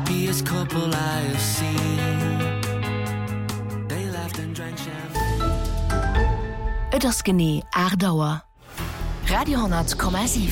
happiest couple I have seen. They laughed and drank champagne. Et ass genie Erdauer. Radio 10,7.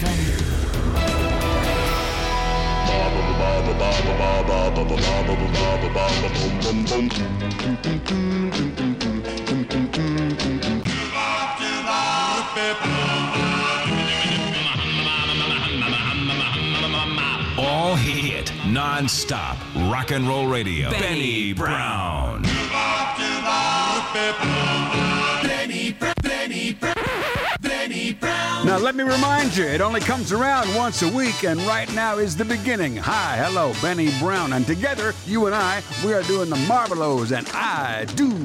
All hit, non-stop, rock and roll radio. Benny Brown. Benny Brown. Now let me remind you, it only comes around once a week, and right now is the beginning. Hi, hello, Benny Brown, and together, you and I, we are doing the Marvelos, and I do.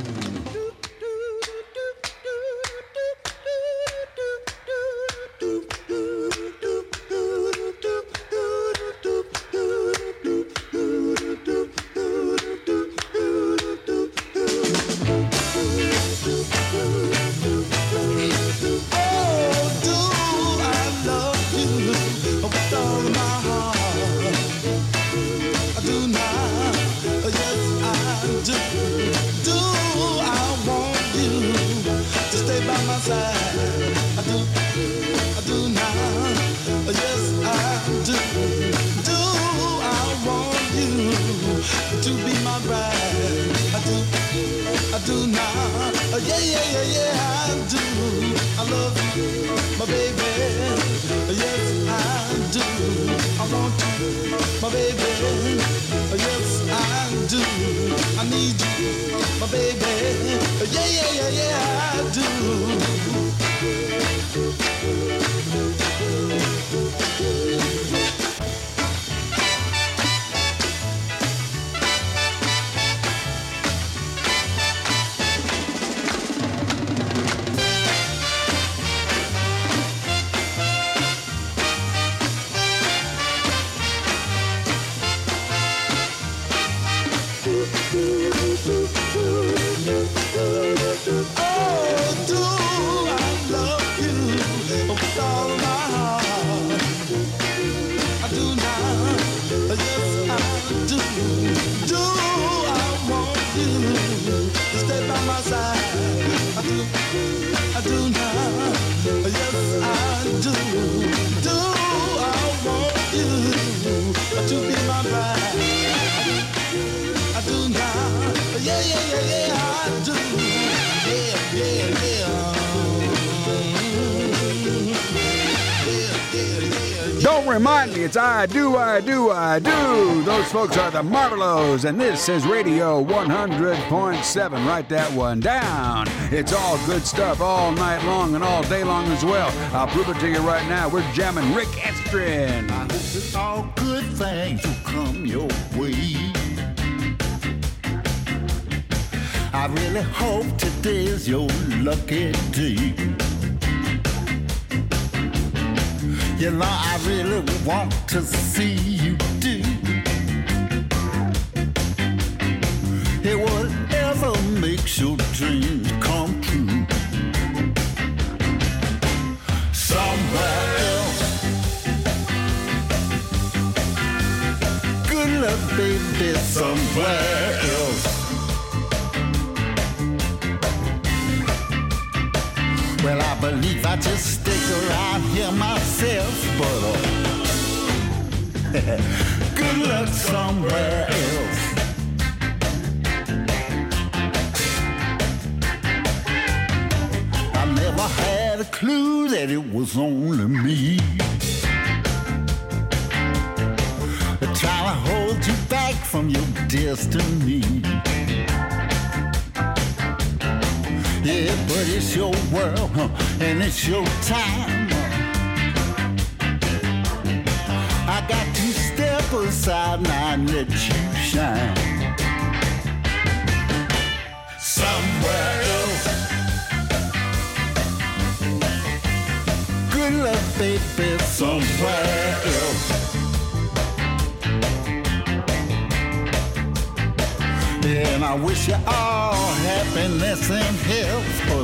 Remind me, it's I do. Those folks are the Marvelos, and this is Radio 100.7. Write that one down. It's all good stuff all night long and all day long as well. I'll prove it to you right now. We're jamming Rick Estrin. I hope that all good things will come your way. I really hope today's your lucky day. You know, I really want to see you do hey, whatever makes your dreams come true. Somewhere else. Good luck, baby, somewhere else. Well, I believe I just stick around here myself, but good luck somewhere else. I never had a clue that it was only me trying to hold you back from your destiny. Yeah, but it's your world, and it's your time. I got to step aside now and let you shine. Somewhere else. Good luck, baby, somewhere else. Yeah, and I wish you all happiness and health, but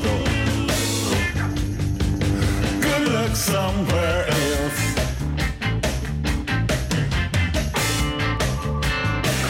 good luck somewhere else.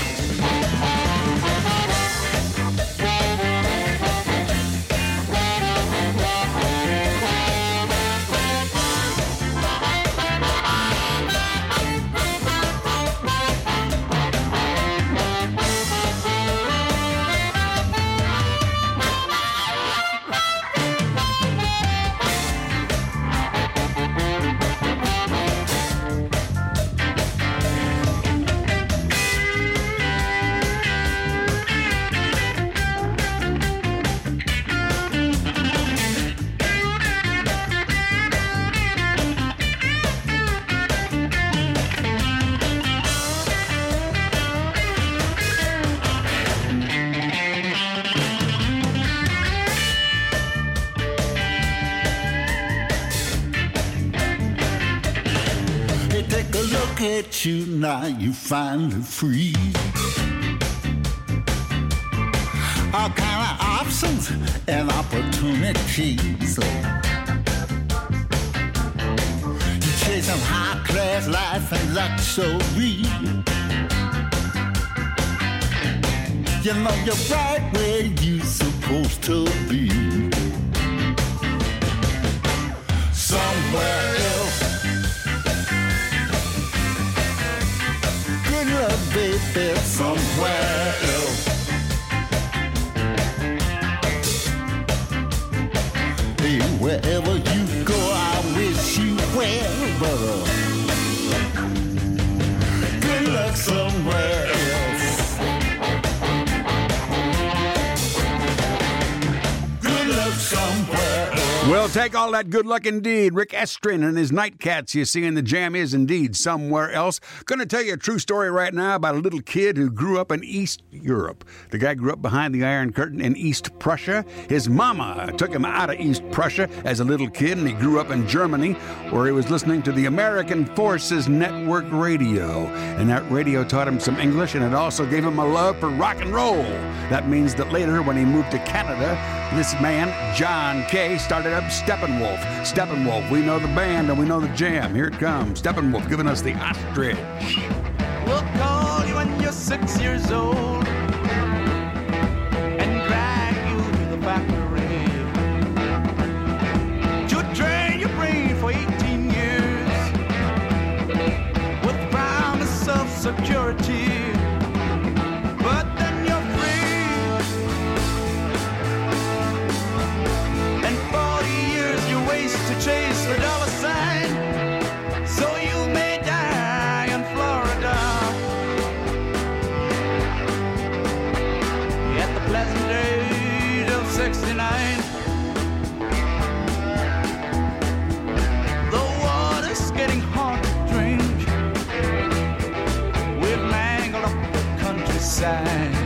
now you finally free. All kind of options and opportunities. You're chasing high-class life and luxury. You know you're right where you're supposed to be. Somewhere else. Good luck, baby, somewhere else. Hey, wherever you go, I wish you well, brother. Good luck somewhere else. We'll take all that good luck indeed. Rick Estrin and his Nightcats, you see, in the jam is indeed somewhere else. Gonna tell you a true story right now about a little kid who grew up in East Europe. The guy grew up behind the Iron Curtain in East Prussia. His mama took him out of East Prussia as a little kid, and he grew up in Germany, where he was listening to the American Forces Network radio. And that radio taught him some English, and it also gave him a love for rock and roll. That means that later, when he moved to Canada, this man, John Kay, started up Steppenwolf. Steppenwolf, we know the band and we know the jam. Here it comes. Steppenwolf giving us the ostrich. We'll call you when you're 6 years old and drag you to the factory to drain your brain for 18 years with the promise of security. But then you're free, and 40 years you waste to chase the dollar sign, so you may die in Florida at the pleasant age of 69. The water's getting hard to drink. We've mangled up the countryside.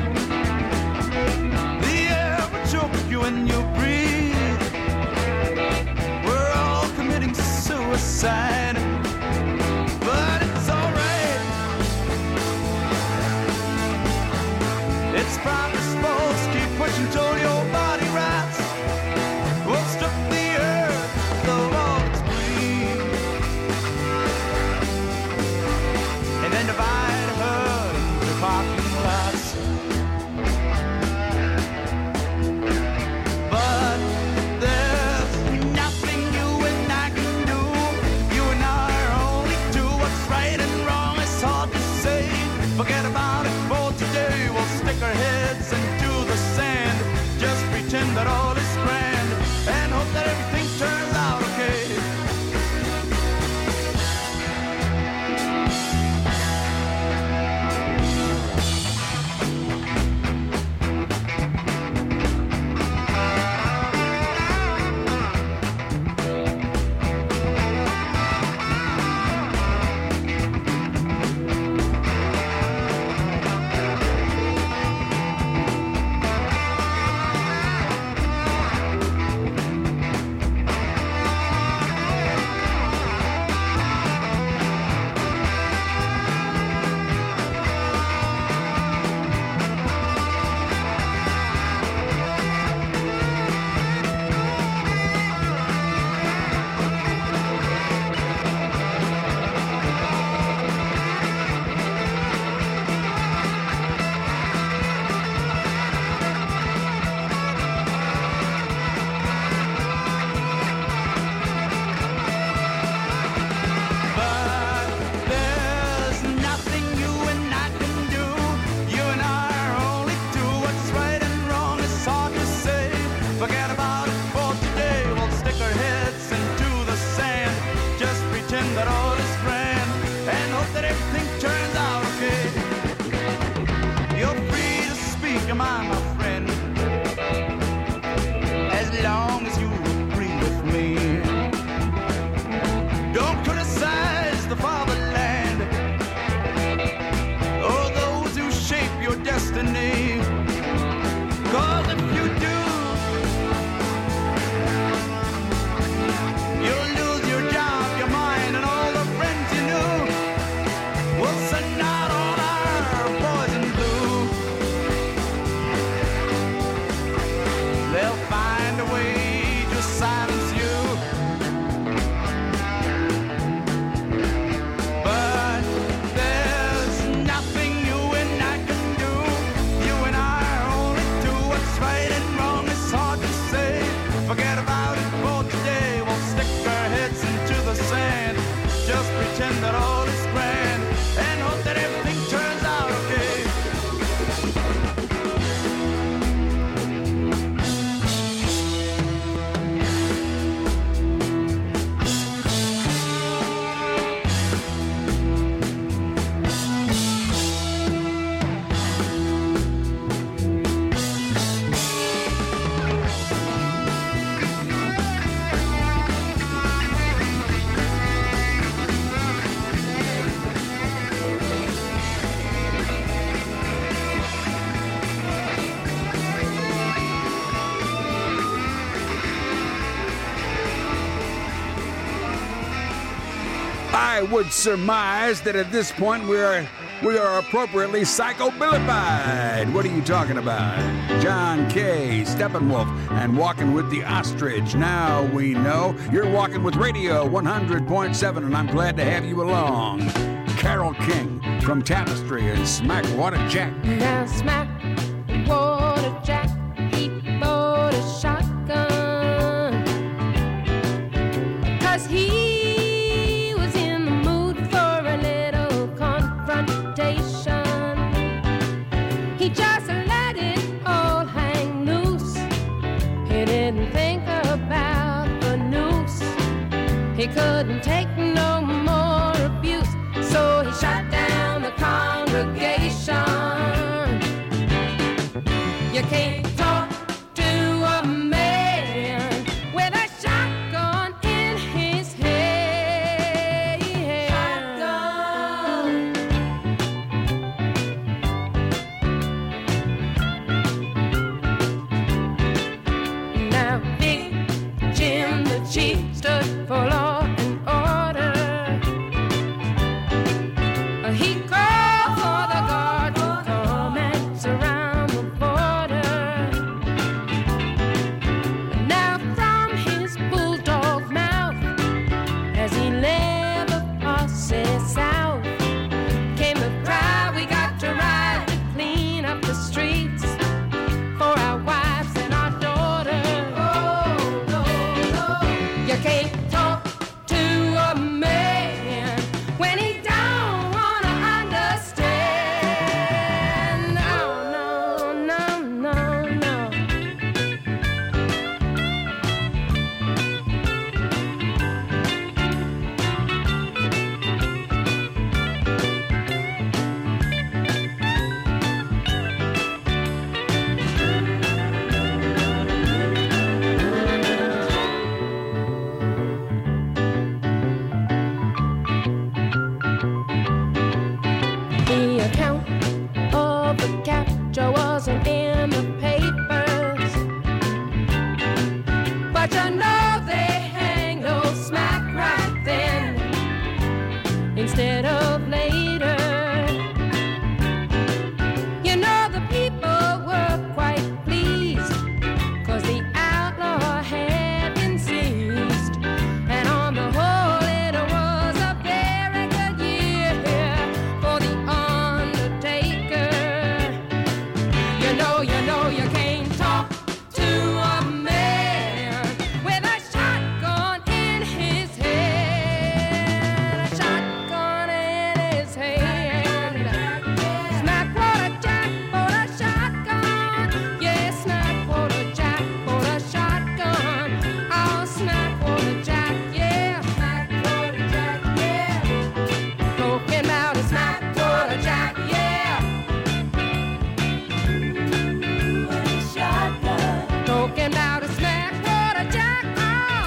The air will choke you when you breathe. We're all committing suicide, but it's alright. It's probably supposed to keep pushing till your body rots. We'll strip the earth of all its green, and then divide her into parking lots. But there's nothing you and I can do. You and I are only two. What's right and wrong is hard to say. Forget about it for today. We'll stick our heads into the sand. Just pretend that all is grand and hope that everything turns out okay. I would surmise that at this point we are appropriately psychobilified. What are you talking about? John Kay, Steppenwolf, and Walking with the Ostrich. Now we know you're walking with Radio 100.7, and I'm glad to have you along. Carole King from Tapestry and Smackwater Jack. Now Smackwater Jack, he bought a shotgun, 'cause he was in the mood for a little confrontation. He just let it all hang loose. He didn't think about the noose. He couldn't take no more abuse, so he shot down the congregation. You can't talk to a man with a shotgun in his head. Shotgun. Now Big Jim the Chief stood for law and order. He called for the guard to come and surround the border. Now from his bulldog mouth, as he led the posse south, came the cry, we got to ride to clean up the streets for our wives and our daughters. Oh, no, no. You can't talk to a man when he don't wanna understand. No, no, no, no, no. The account of the capture wasn't in the papers, but you know they hang those Smack right then instead of later. You know the people were quite pleased, 'cause the outlaw had been seized, and on the whole it was a very good year for the undertaker. You know you can't talk to a man with a shotgun in his head. A shotgun in his head. Smackwater Jack for a shotgun. Yeah, Smackwater Jack for a shotgun. Oh, Smackwater Jack, yeah. Smackwater Jack, yeah. Talking about a Smackwater Jack, yeah. Shotgun. Talking about a Smackwater Jack, oh.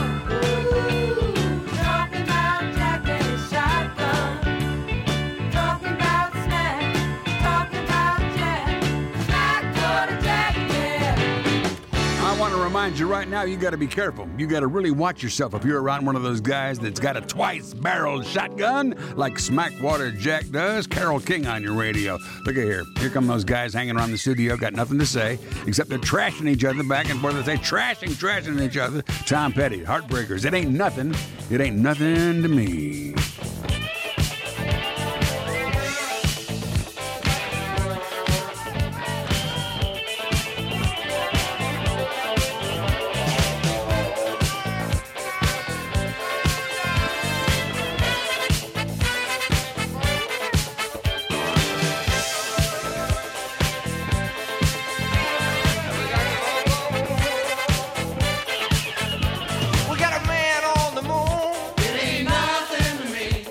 Talking about Jack and his shotgun. Talking about Smack. Talking about Jack. Smackwater Jack, yeah. I want to remind you right now, you got to be careful. You got to really watch yourself if you're around one of those guys that's got a twice-barreled shotgun like Smackwater Jack does. Carole King on your radio. Look at here. Here come those guys hanging around the studio, got nothing to say, except they're trashing each other back and forth. They say trashing each other. Tom Petty, Heartbreakers. It ain't nothing. It ain't nothing to me. We got a man on the moon. It ain't nothing to me.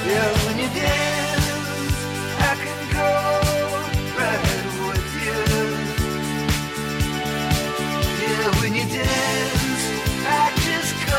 Yeah, when you dance, I can go right with you. Yeah, when you dance, I just go.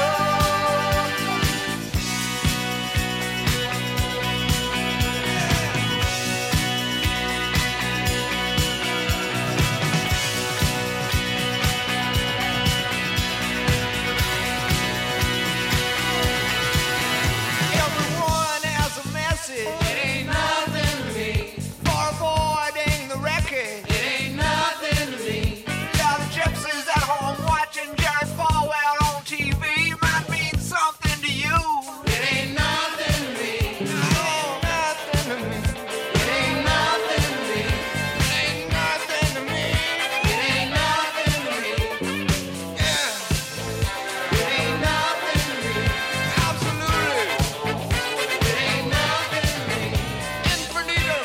Everyone has a message. It ain't nothing to me. For avoiding the wreckage. It ain't nothing to me. Yeah, the gypsies at home watching Jared Falwell on TV might mean something to you. It ain't nothing to me. No, nothing to me. It ain't nothing to me. It ain't nothing to me. It ain't nothing to me. Yeah. It ain't nothing to me. Absolutely. It ain't nothing to me. Infinitum.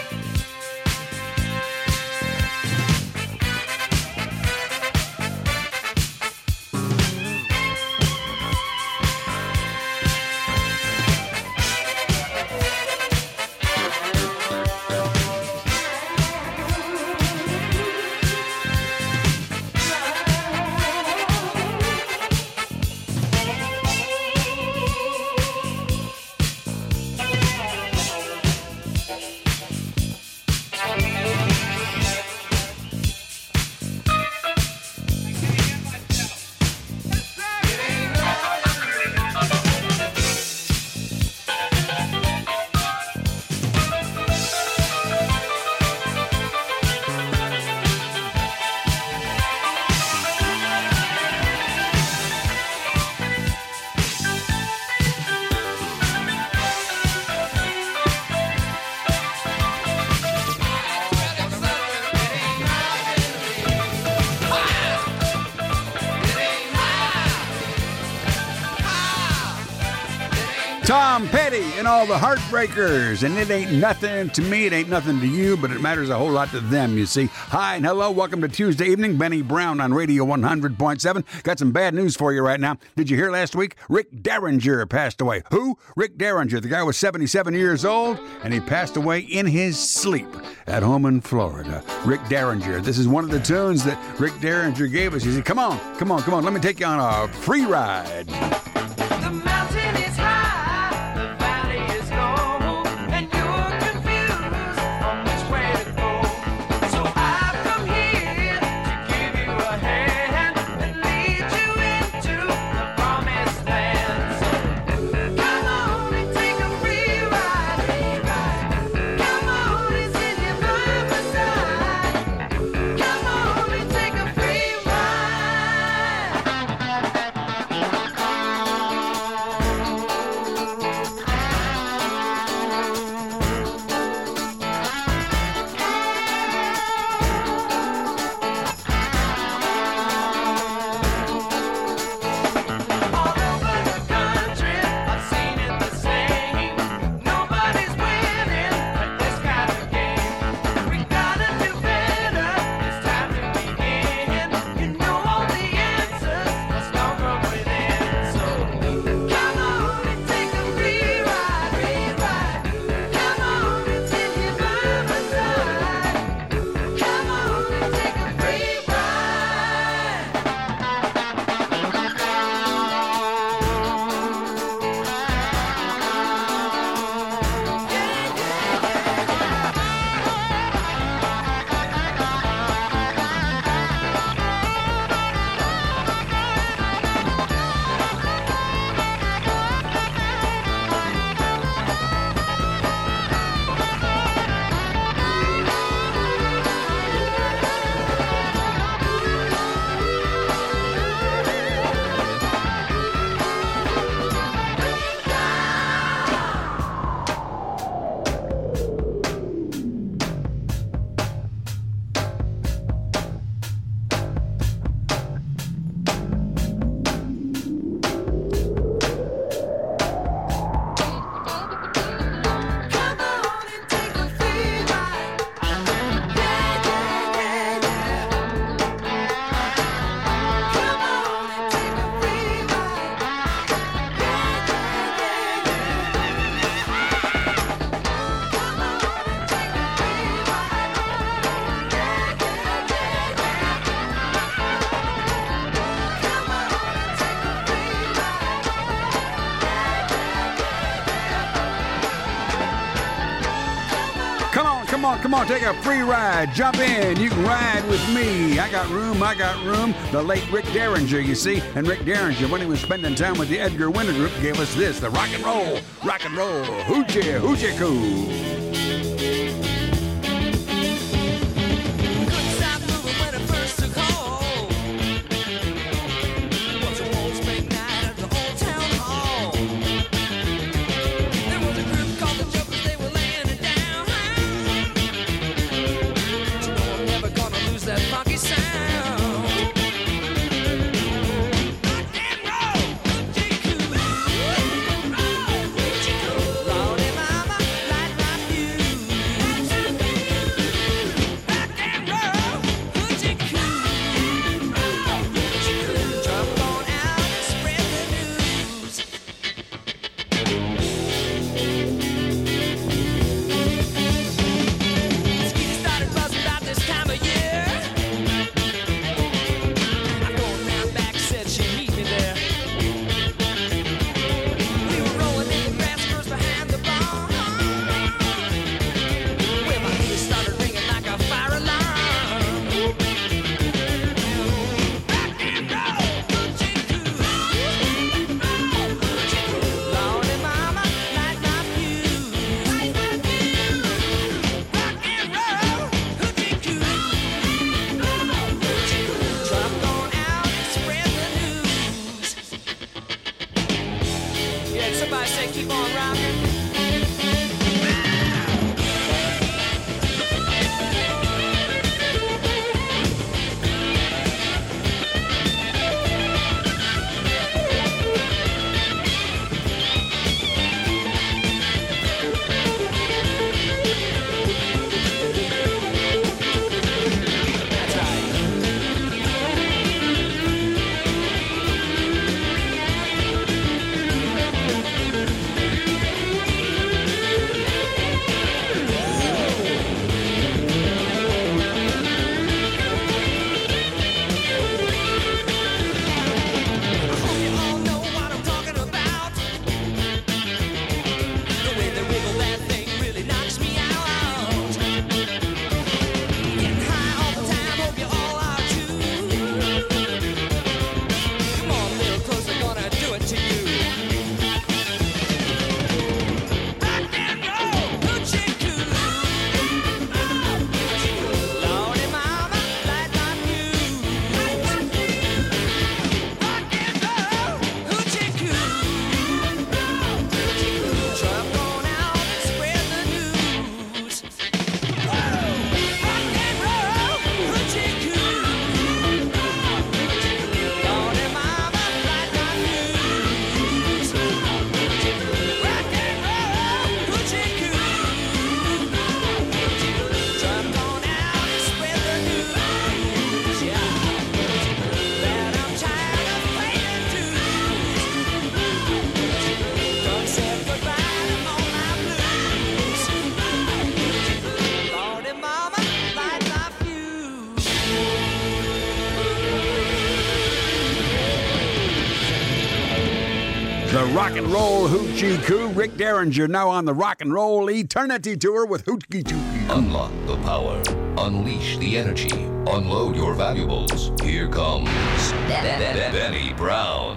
Tom Petty and all the Heartbreakers. And it ain't nothing to me, it ain't nothing to you, but it matters a whole lot to them, you see. Hi and hello, welcome to Tuesday evening. Benny Brown on Radio 100.7. Got some bad news for you right now. Did you hear last week? Rick Derringer passed away. Who? Rick Derringer. The guy was 77 years old, and he passed away in his sleep at home in Florida. Rick Derringer. This is one of the tunes that Rick Derringer gave us. He said, come on, let me take you on a free ride. The mountain is high, the valley is low, and you're confused on which way to go. So I've come here to give you a hand and lead you into the promised land. So come on and take a free ride. Come on and sit here by my side. Come on and take a free ride. Come on, take a free ride. Jump in, you can ride with me. I got room. The late Rick Derringer, you see. And Rick Derringer, when he was spending time with the Edgar Winter Group, gave us this, the rock and roll, hoochie coo. The Rock and Roll Hoochie Coo. Rick Derringer now on the Rock and Roll Eternity Tour with Hoochie Choochie. Unlock the power. Unleash the energy. Unload your valuables. Here comes Benny Brown.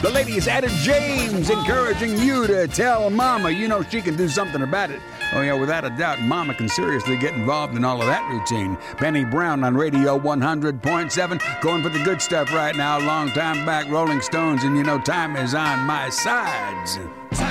The lady is Etta James, encouraging you to tell Mama you know she can do something about it. Oh yeah, without a doubt, Mama can seriously get involved in all of that routine. Benny Brown on Radio 100.7, going for the good stuff right now. Long time back, Rolling Stones, and you know time is on my sides.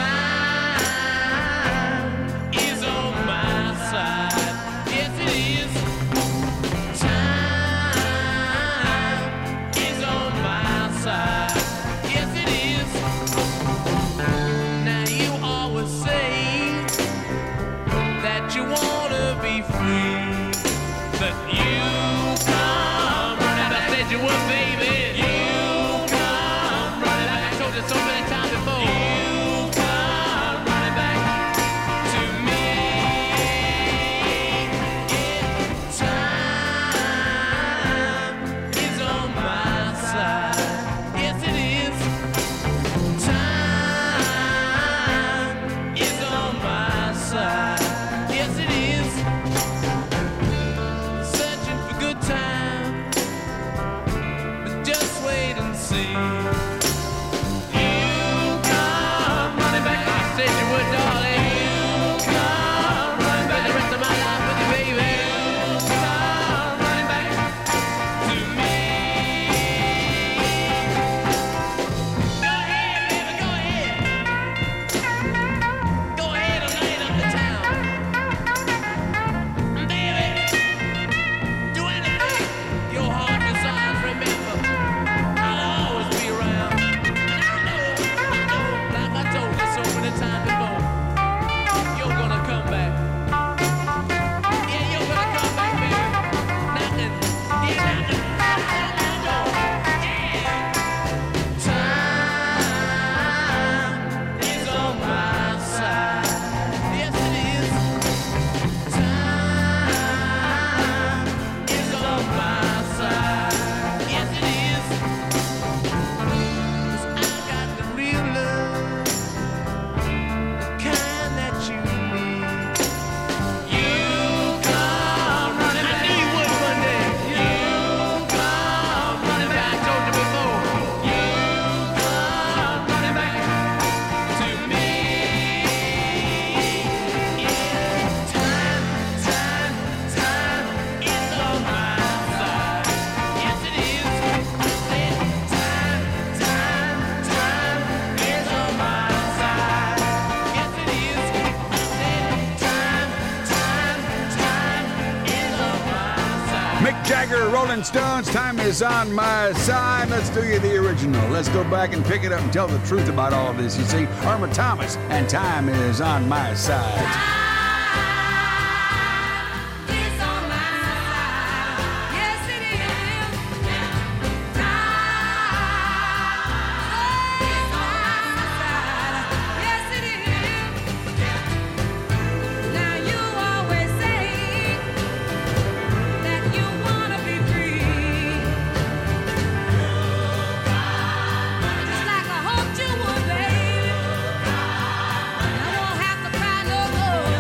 Rolling Stones, time is on my side. Let's do you the original. Let's go back and pick it up and tell the truth about all of this. You see, Irma Thomas, and time is on my side. Have to cry no more.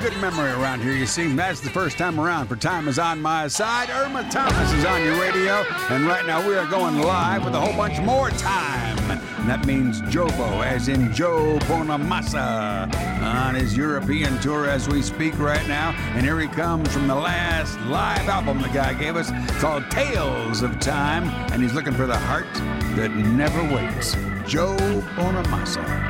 good memory around here, you see. That's the first time around for Time Is On My Side. Irma Thomas is on your radio, and right now we are going live with a whole bunch more time. And that means Jobo, as in Joe Bonamassa, on his European tour as we speak right now. And here he comes from the last live album the guy gave us called Tales of Time, and he's looking for the heart that never waits. Joe Bonamassa.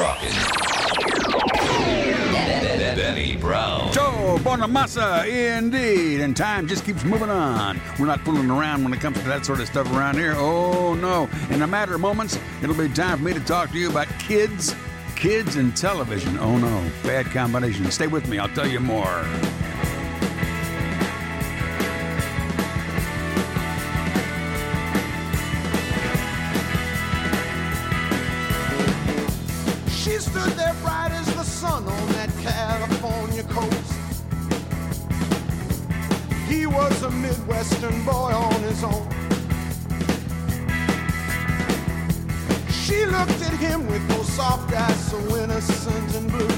rocking. Benny Brown. So, Bonamassa, indeed. And time just keeps moving on. We're not fooling around when it comes to that sort of stuff around here. Oh, no. In a matter of moments, it'll be time for me to talk to you about kids and television. Oh, no. Bad combination. Stay with me. I'll tell you more. She stood there bright as the sun on that California coast. He was a Midwestern boy on his own. She looked at him with those soft eyes so innocent and blue.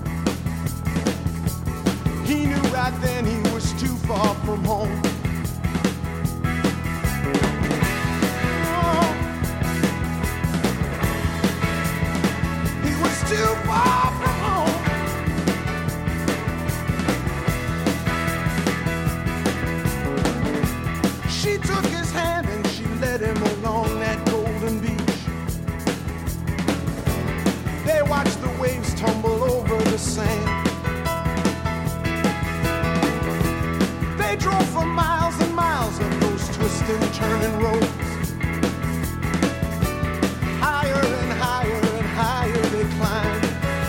He knew right then he was too far from home. Too far from home. She took his hand and she led him along that golden beach. They watched the waves tumble over the sand. They drove for miles and miles up those twisting, turning roads. Higher and higher and higher they climbed.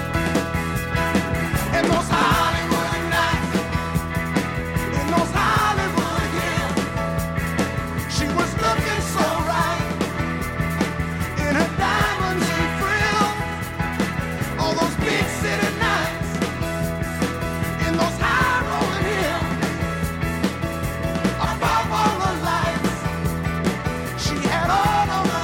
In those Hollywood nights, in those Hollywood hills, she was looking so right in her diamonds and frills. All those big city nights, in those high rolling hills, above all the lights, she had all of the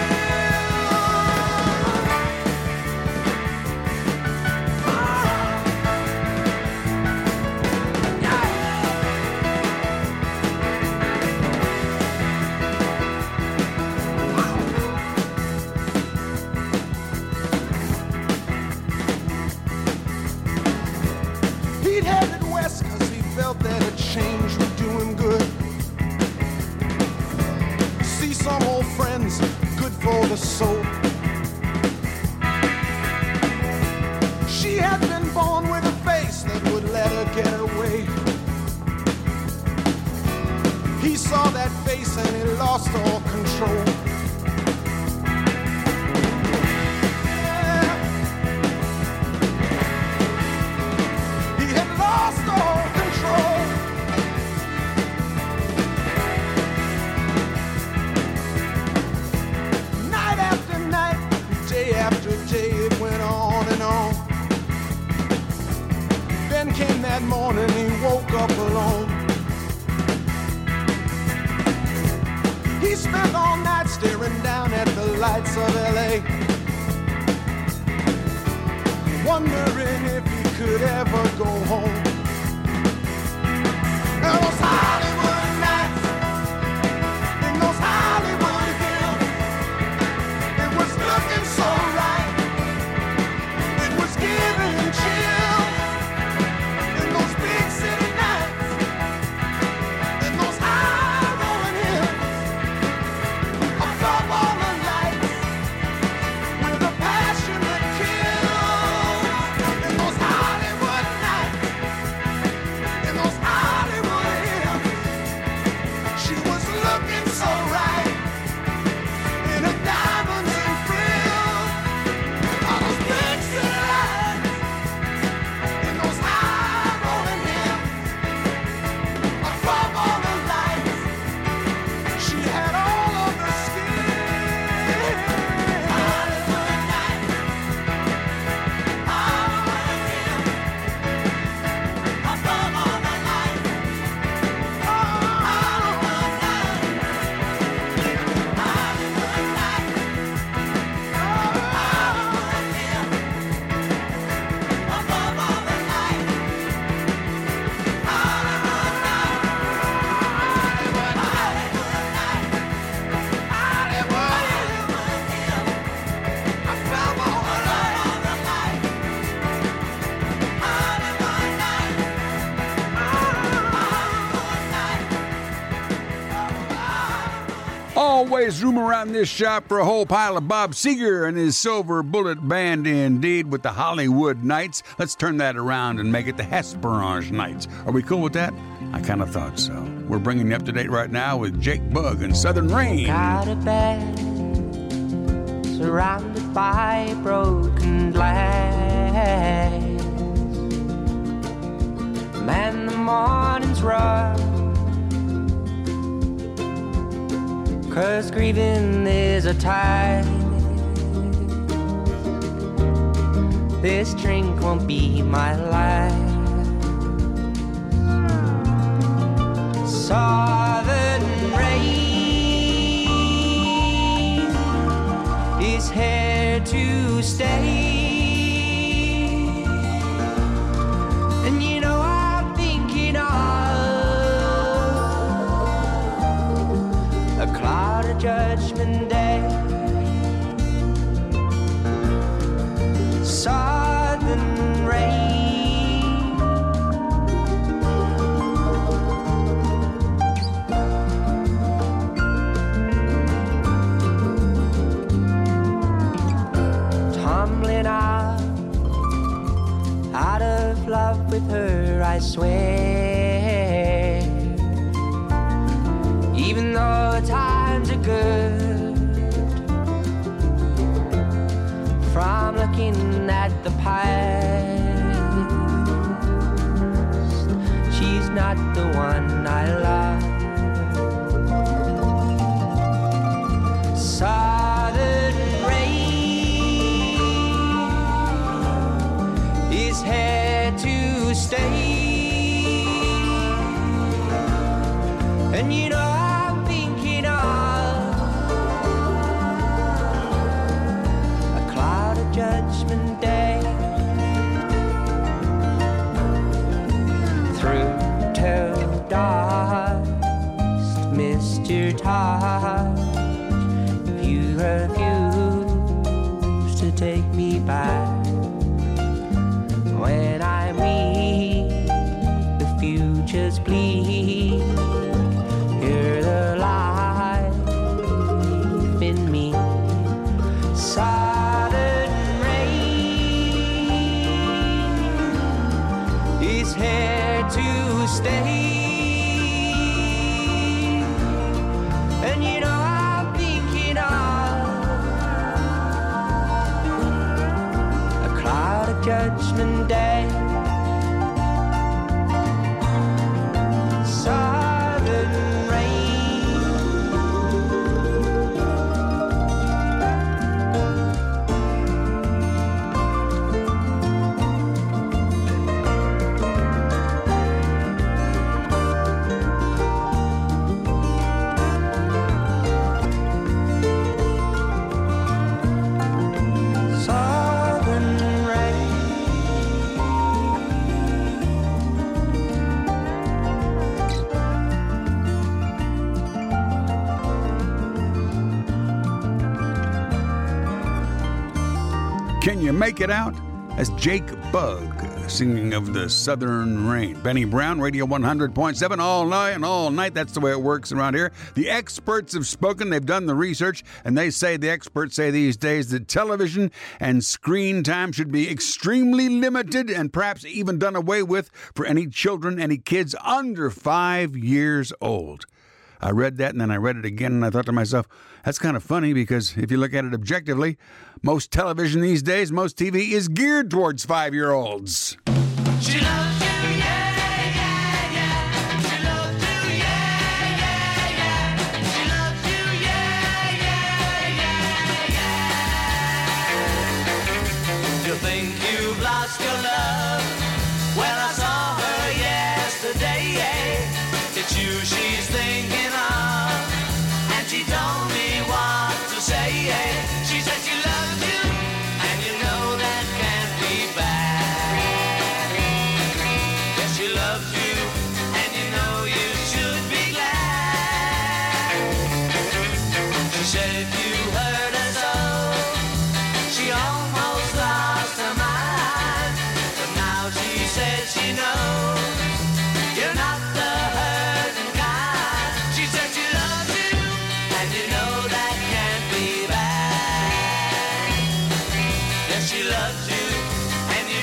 that a change would do him good. See some old friends, good for the soul. She had been born with a face that would let her get away. He saw that face and he lost all control. He had lost all control. Night after night, day after day, it went on and on. Then came that morning, he woke up alone. He spent all night staring down at the lights of LA, wondering if he could ever go home. And those Hollywood nights, in those Hollywood hills, it was looking so right, it was giving him chills. In those big city nights, in those high rolling hills, above all the lights, with a passion that kills. In those Hollywood nights, Always room around this shop for a whole pile of Bob Seger and his Silver Bullet Band, indeed, with the Hollywood Nights. Let's turn that around and make it the Hesperange Nights. Are we cool with that? I kind of thought so. We're bringing you up to date right now with Jake Bugg and Southern Rain. Got a bed surrounded by broken glass. Man, the morning's rough, 'cause grieving is a tide. This drink won't be my life. Southern rain is here to stay. And you know I'm thinking of a cloud of Judgment Day. Southern rain. Tumbling out of love with her, I swear. Even though times are good, from looking at the past, she's not the one I love. Southern rain is here to stay. And you know I'm thinking of a cloud of Judgment Day. Through till dust, Mr. Touch, if you refuse to take me back, when I'm weak, the future's bleak. You're the life in me. Southern rain is here to stay. And you know I'm thinking of a cloud of Judgment Day. Southern Can you make it out? That's Jake Bugg singing of the Southern Rain. Benny Brown, Radio 100.7, all night and all night. That's the way it works around here. The experts have spoken. They've done the research, and the experts say these days that television and screen time should be extremely limited and perhaps even done away with for any children, any kids under 5 years old. I read that, and then I read it again, and I thought to myself, that's kind of funny, because if you look at it objectively, most television these days, most TV is geared towards 5-year-olds. She loves you, yeah, yeah, yeah. She loves you, yeah, yeah, yeah. She loves you, yeah, yeah, yeah, yeah. You think you've lost your love? Well, I saw her yesterday. It's you she's thinking of, and she told me what to say. She said she loves you, and you know that can't be bad. Yes, she loves you, and you know you should be glad. She said if you hurt her so, she almost lost her mind.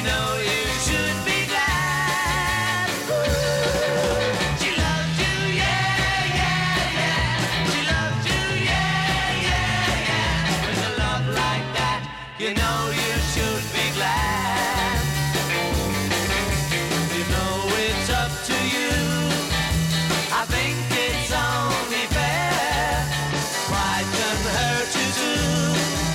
know you should be glad. She loves you, yeah, yeah, yeah. She loves you, yeah, yeah, yeah. With a love like that, you know you should be glad. You know it's up to you. I think it's only fair. Pride can hurt you too.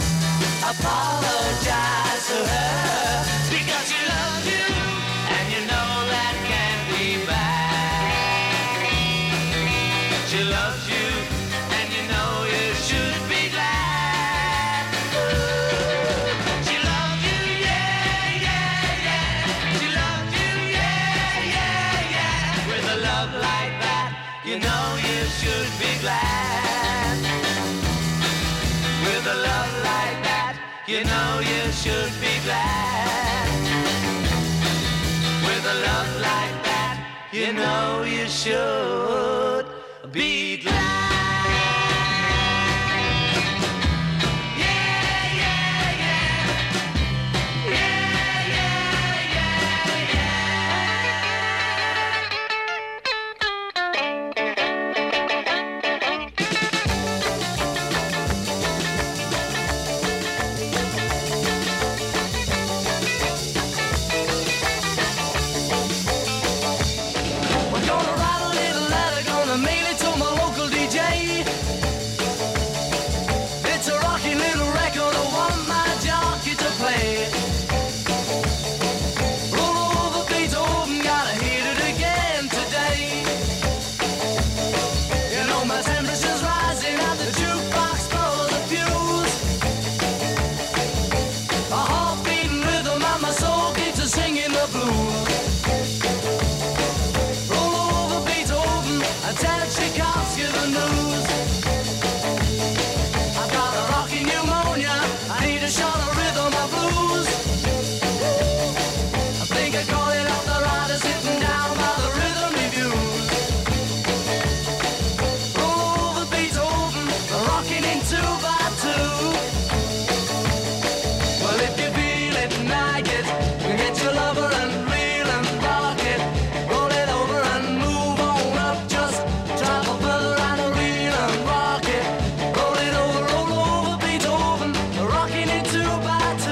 Apologize to her because she loves you, and you know that can't be bad. She loves you, and you know you should be glad. She loves you, yeah, yeah, yeah. She loves you, yeah, yeah, yeah. With a love like that, you know you should be glad. With a love like that, you know you should be glad. With a love like that, you know you should be glad. We're gonna write a little letter, gonna mail it to my local DJ. It's a rocky little record, I want my jockey to play. Roll over Beethoven, gotta hit it again today. You know my temperature's rising at the jukebox for the fuse. A heart-beating rhythm and my soul keeps singing the blues. Roll over Beethoven and tell Tchaikovsky the news. I've got a rocking pneumonia, I need a shot of rhythm and blues. I think I call it off the rider sitting down by the rhythm reviews. Roll over Beethoven, rocking in 2x2. Well, if you feel it and like it, get your lover and reel and rock it. Roll it over and move on up, just travel further and reel and rock it. Roll it over, roll over Beethoven, rocking in 2x2.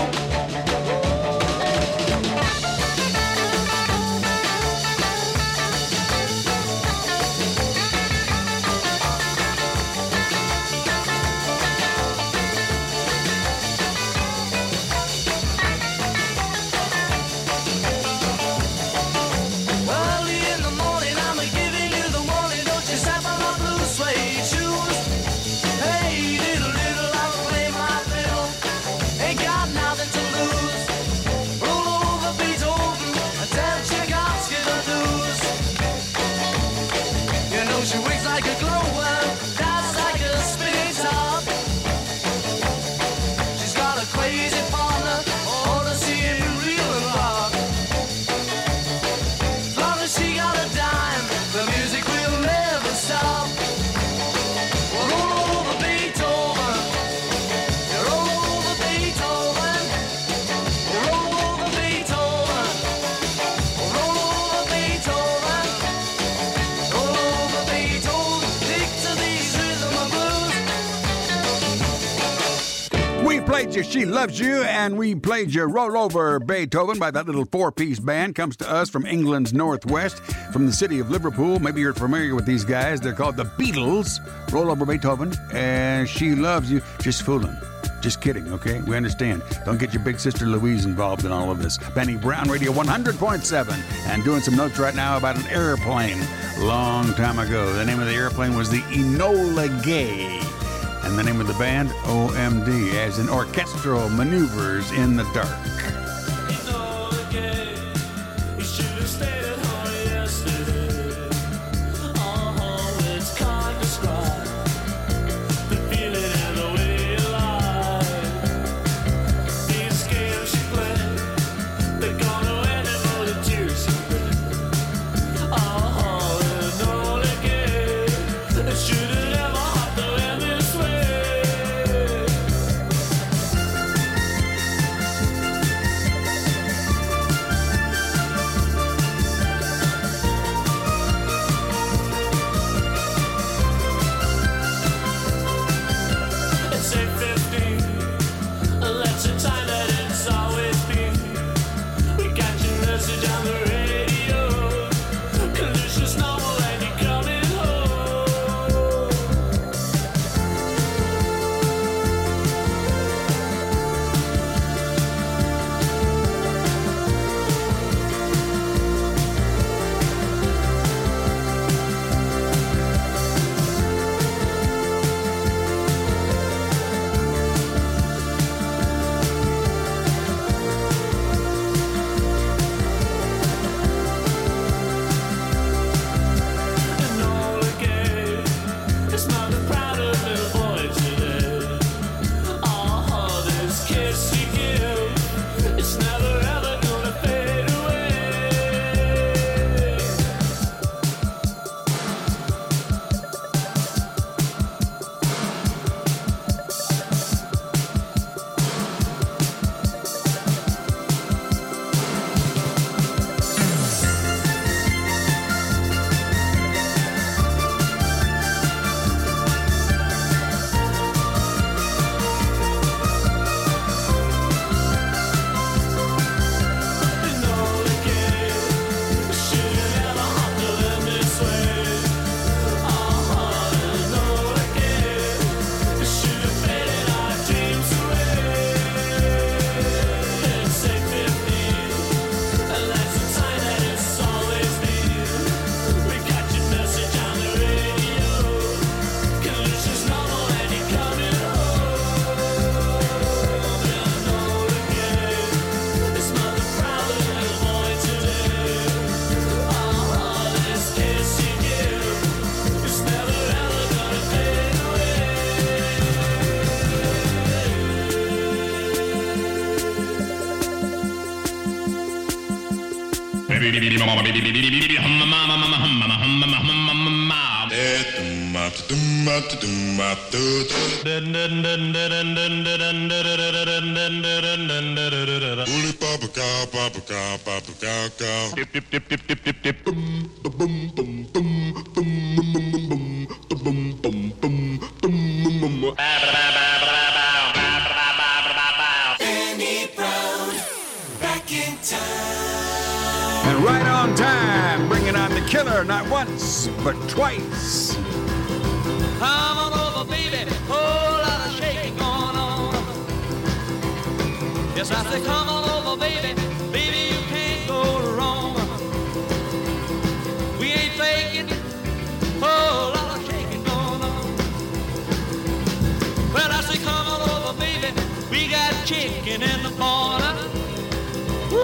Early in the morning, I'm giving you the warning. Don't you step on my blue suede shoes. Hey, little, I'll play my fiddle. Ain't got nothing to lose. Roll over Beethoven and tell Tchaikovsky the news. You know she wigs like a glowworm, that's like a spinning top. She's got a crazy partner, ought to see him reel and rock. As long as she got a dime, the music will never stop. Roll over Beethoven, roll over Beethoven, roll over Beethoven, roll over Beethoven, roll over Beethoven. Stick to these rhythm and blues. We played you She Loves You, and we played you Roll Over Beethoven by that little four-piece band. Comes to us from England's northwest, from the city of Liverpool. Maybe you're familiar with these guys. They're called the Beatles. Roll Over Beethoven, and She Loves You. Just fooling. Just kidding, okay? We understand. Don't get your big sister Louise involved in all of this. Benny Brown, Radio 100.7, and doing some notes right now about an airplane long time ago. The name of the airplane was the Enola Gay. And the name of the band, OMD, as in Orchestral Maneuvers in the Dark. And right on time, bringing on the killer, not once, but twice. Come on over, baby, whole lot of shaking going on. Yes, I say come on over, baby, baby, you can't go wrong. We ain't faking, whole lot of shaking going on. Well, I say come on over, baby, we got chicken in the morning.